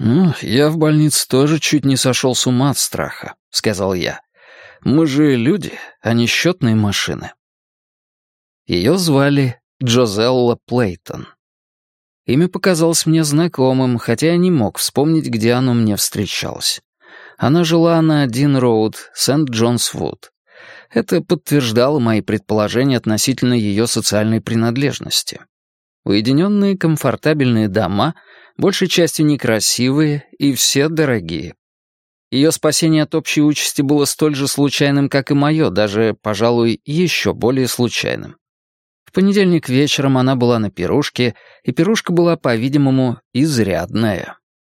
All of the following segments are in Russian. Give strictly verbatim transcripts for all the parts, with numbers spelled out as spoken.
«Ну, я в больнице тоже чуть не сошел с ума от страха», — сказал я. «Мы же люди, а не счетные машины». Ее звали Джозелла Плейтон. Имя показалось мне знакомым, хотя я не мог вспомнить, где оно мне встречалось. Она жила на Дин-Роуд, Сент-Джонс-Вуд. Это подтверждало мои предположения относительно ее социальной принадлежности. Уединенные комфортабельные дома, большей частью некрасивые и все дорогие. Ее спасение от общей участи было столь же случайным, как и мое, даже, пожалуй, еще более случайным. В понедельник вечером она была на пирушке, и пирушка была, по-видимому, изрядная.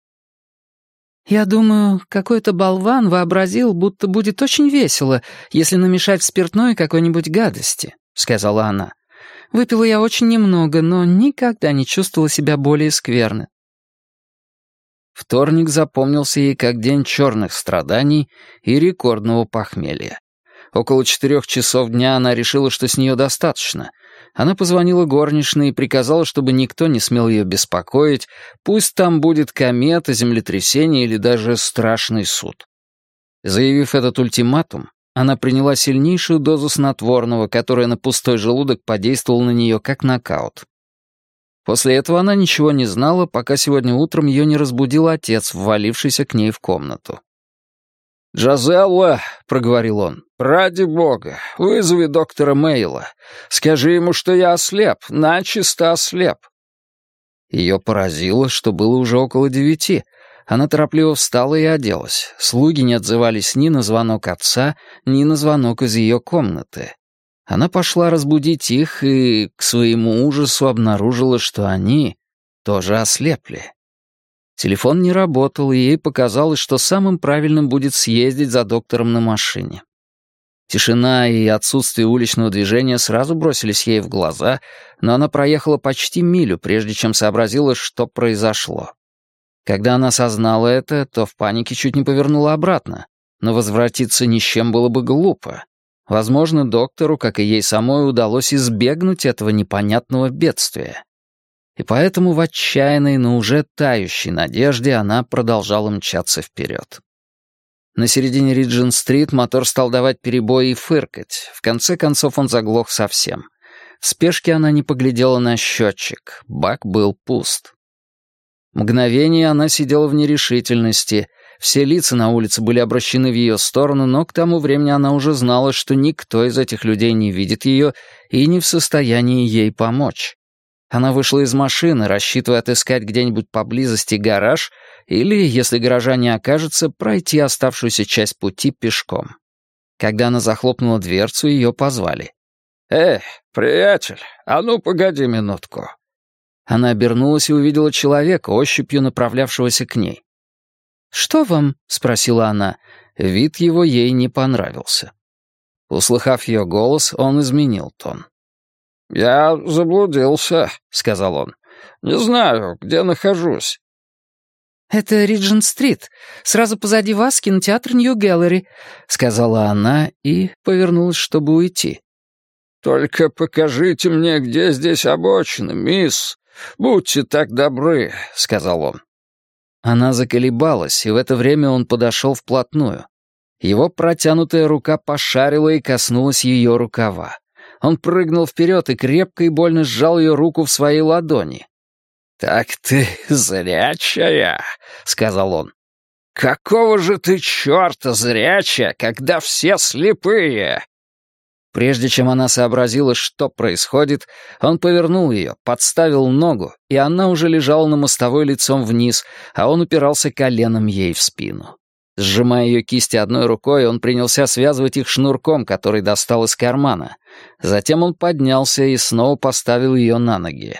«Я думаю, какой-то болван вообразил, будто будет очень весело, если намешать в спиртное какой-нибудь гадости», — сказала она. «Выпила я очень немного, но никогда не чувствовала себя более скверно». Вторник запомнился ей как день черных страданий и рекордного похмелья. Около четырех часов дня она решила, что с нее достаточно. Она позвонила горничной и приказала, чтобы никто не смел ее беспокоить, пусть там будет комета, землетрясение или даже страшный суд. Заявив этот ультиматум, она приняла сильнейшую дозу снотворного, которая на пустой желудок подействовала на нее как нокаут. После этого она ничего не знала, пока сегодня утром ее не разбудил отец, ввалившийся к ней в комнату. «Джозелла», — проговорил он, — «ради бога, вызови доктора Мейла. Скажи ему, что я ослеп, начисто ослеп». Ее поразило, что было уже около девяти. Она торопливо встала и оделась. Слуги не отзывались ни на звонок отца, ни на звонок из ее комнаты. Она пошла разбудить их и, к своему ужасу, обнаружила, что они тоже ослепли. Телефон не работал, и ей показалось, что самым правильным будет съездить за доктором на машине. Тишина и отсутствие уличного движения сразу бросились ей в глаза, но она проехала почти милю, прежде чем сообразила, что произошло. Когда она осознала это, то в панике чуть не повернула обратно, но возвратиться ни с чем было бы глупо. Возможно, доктору, как и ей самой, удалось избегнуть этого непонятного бедствия. И поэтому в отчаянной, но уже тающей надежде она продолжала мчаться вперед. На середине Риджент-стрит мотор стал давать перебои и фыркать. В конце концов он заглох совсем. В спешке она не поглядела на счетчик. Бак был пуст. Мгновение она сидела в нерешительности. Все лица на улице были обращены в ее сторону, но к тому времени она уже знала, что никто из этих людей не видит ее и не в состоянии ей помочь. Она вышла из машины, рассчитывая отыскать где-нибудь поблизости гараж или, если гаража не окажется, пройти оставшуюся часть пути пешком. Когда она захлопнула дверцу, ее позвали. «Эй, приятель, а ну погоди минутку». Она обернулась и увидела человека, ощупью направлявшегося к ней. «Что вам?» — спросила она. Вид его ей не понравился. Услыхав ее голос, он изменил тон. «Я заблудился», — сказал он. «Не знаю, где нахожусь». «Это Риджент-стрит. Сразу позади вас кинотеатр Нью-Гэллери», — сказала она и повернулась, чтобы уйти. «Только покажите мне, где здесь обочина, мисс. Будьте так добры», — сказал он. Она заколебалась, и в это время он подошел вплотную. Его протянутая рука пошарила и коснулась ее рукава. Он прыгнул вперед и крепко и больно сжал ее руку в своей ладони. «Так ты зрячая», — сказал он. «Какого же ты черта зрячая, когда все слепые?» Прежде чем она сообразила, что происходит, он повернул ее, подставил ногу, и она уже лежала на мостовой лицом вниз, а он упирался коленом ей в спину. Сжимая ее кисти одной рукой, он принялся связывать их шнурком, который достал из кармана. Затем он поднялся и снова поставил ее на ноги.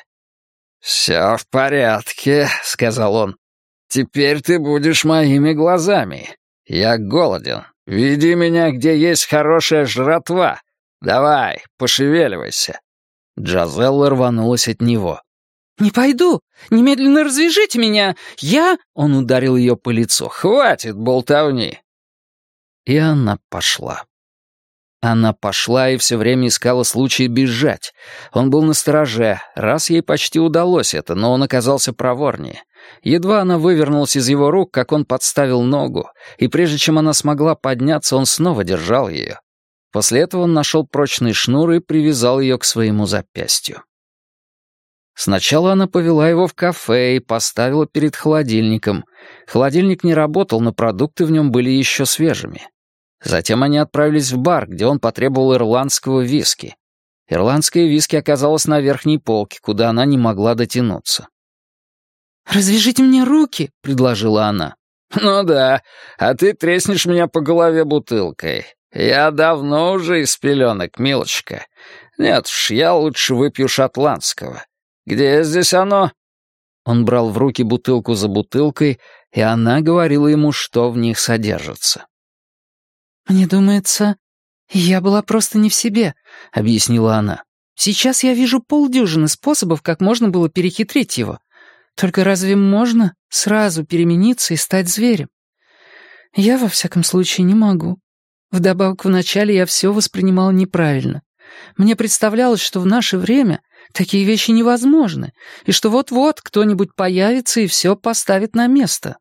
«Все в порядке», — сказал он. «Теперь ты будешь моими глазами. Я голоден. Веди меня, где есть хорошая жратва. Давай, пошевеливайся». Джозелла рванулась от него. «Не пойду! Немедленно развяжите меня! Я...» Он ударил ее по лицу. «Хватит болтовни!» И она пошла. Она пошла и все время искала случай бежать. Он был настороже. Раз ей почти удалось это, но он оказался проворнее. Едва она вывернулась из его рук, как он подставил ногу, и прежде чем она смогла подняться, он снова держал ее. После этого он нашел прочный шнур и привязал ее к своему запястью. Сначала она повела его в кафе и поставила перед холодильником. Холодильник не работал, но продукты в нем были еще свежими. Затем они отправились в бар, где он потребовал ирландского виски. Ирландское виски оказалось на верхней полке, куда она не могла дотянуться. «Развяжите мне руки», — предложила она. «Ну да, а ты треснешь меня по голове бутылкой. Я давно уже из пеленок, милочка. Нет уж, я лучше выпью шотландского. Где здесь оно?» Он брал в руки бутылку за бутылкой, и она говорила ему, что в них содержится. «Мне думается, я была просто не в себе», — объяснила она. «Сейчас я вижу полдюжины способов, как можно было перехитрить его. Только разве можно сразу перемениться и стать зверем? Я, во всяком случае, не могу. Вдобавок, вначале я все воспринимала неправильно. Мне представлялось, что в наше время такие вещи невозможны, и что вот-вот кто-нибудь появится и все поставит на место».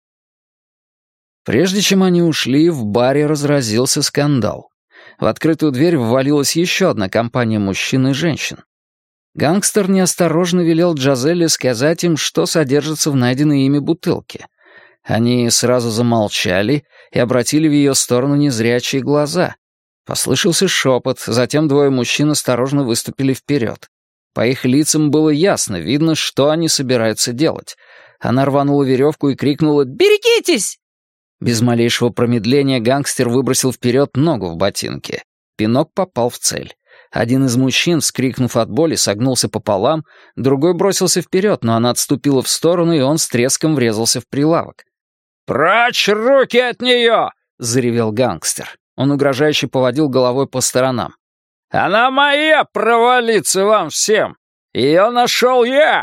Прежде чем они ушли, в баре разразился скандал. В открытую дверь ввалилась еще одна компания мужчин и женщин. Гангстер неосторожно велел Джазелле сказать им, что содержится в найденной ими бутылке. Они сразу замолчали и обратили в ее сторону незрячие глаза. Послышался шепот, затем двое мужчин осторожно выступили вперед. По их лицам было ясно, видно, что они собираются делать. Она рванула веревку и крикнула «Берегитесь!». Без малейшего промедления гангстер выбросил вперед ногу в ботинке. Пинок попал в цель. Один из мужчин, вскрикнув от боли, согнулся пополам, другой бросился вперед, но она отступила в сторону, и он с треском врезался в прилавок. «Прочь руки от нее!» — заревел гангстер. Он угрожающе поводил головой по сторонам. «Она моя, провалиться вам всем! Ее нашел я!»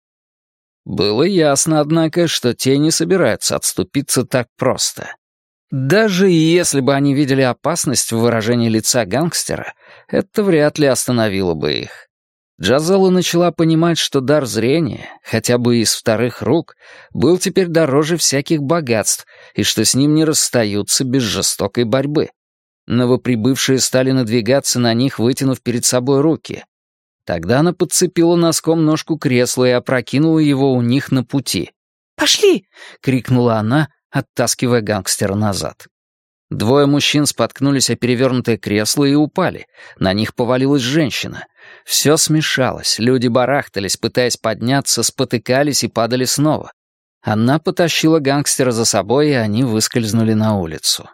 Было ясно, однако, что те не собираются отступиться так просто. Даже если бы они видели опасность в выражении лица гангстера, это вряд ли остановило бы их. Джазелла начала понимать, что дар зрения, хотя бы из вторых рук, был теперь дороже всяких богатств, и что с ним не расстаются без жестокой борьбы. Новоприбывшие стали надвигаться на них, вытянув перед собой руки. Тогда она подцепила носком ножку кресла и опрокинула его у них на пути. «Пошли!» — крикнула она, оттаскивая гангстера назад. Двое мужчин споткнулись о перевернутое кресло и упали. На них повалилась женщина. Все смешалось, люди барахтались, пытаясь подняться, спотыкались и падали снова. Она потащила гангстера за собой, и они выскользнули на улицу.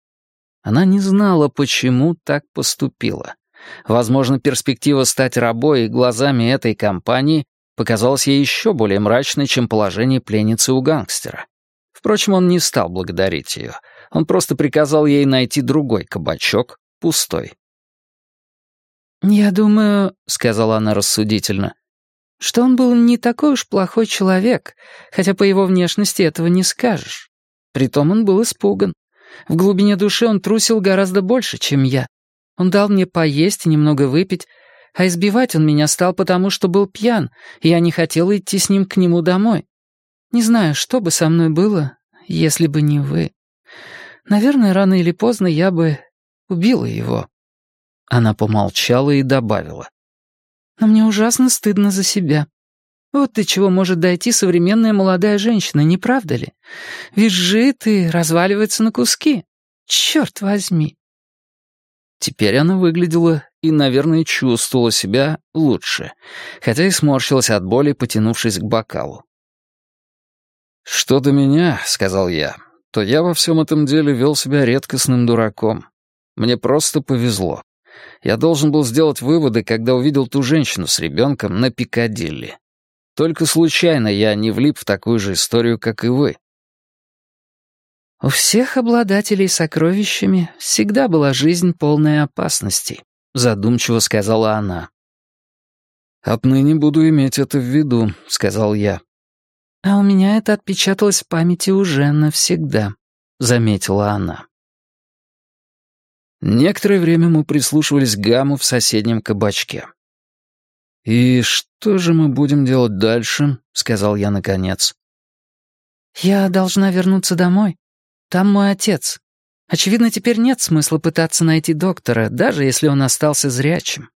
Она не знала, почему так поступила. Возможно, перспектива стать рабой глазами этой компании показалась ей еще более мрачной, чем положение пленницы у гангстера. Впрочем, он не стал благодарить ее. Он просто приказал ей найти другой кабачок, пустой. «Я думаю, — сказала она рассудительно, — что он был не такой уж плохой человек, хотя по его внешности этого не скажешь. Притом он был испуган. В глубине души он трусил гораздо больше, чем я. Он дал мне поесть и немного выпить, а избивать он меня стал потому, что был пьян, и я не хотела идти с ним к нему домой. Не знаю, что бы со мной было, если бы не вы. Наверное, рано или поздно я бы убила его». Она помолчала и добавила. «Но мне ужасно стыдно за себя. Вот до чего может дойти современная молодая женщина, не правда ли? Визжит и разваливается на куски. Черт возьми!» Теперь она выглядела и, наверное, чувствовала себя лучше, хотя и сморщилась от боли, потянувшись к бокалу. «Что до меня, — сказал я, — то я во всем этом деле вел себя редкостным дураком. Мне просто повезло. Я должен был сделать выводы, когда увидел ту женщину с ребенком на Пикадилли. Только случайно я не влип в такую же историю, как и вы». «У всех обладателей сокровищами всегда была жизнь полная опасностей», — задумчиво сказала она. «Отныне буду иметь это в виду», — сказал я. «А у меня это отпечаталось в памяти уже навсегда», — заметила она. Некоторое время мы прислушивались к гамму в соседнем кабачке. «И что же мы будем делать дальше?» — сказал я наконец. «Я должна вернуться домой. Там мой отец. Очевидно, теперь нет смысла пытаться найти доктора, даже если он остался зрячим.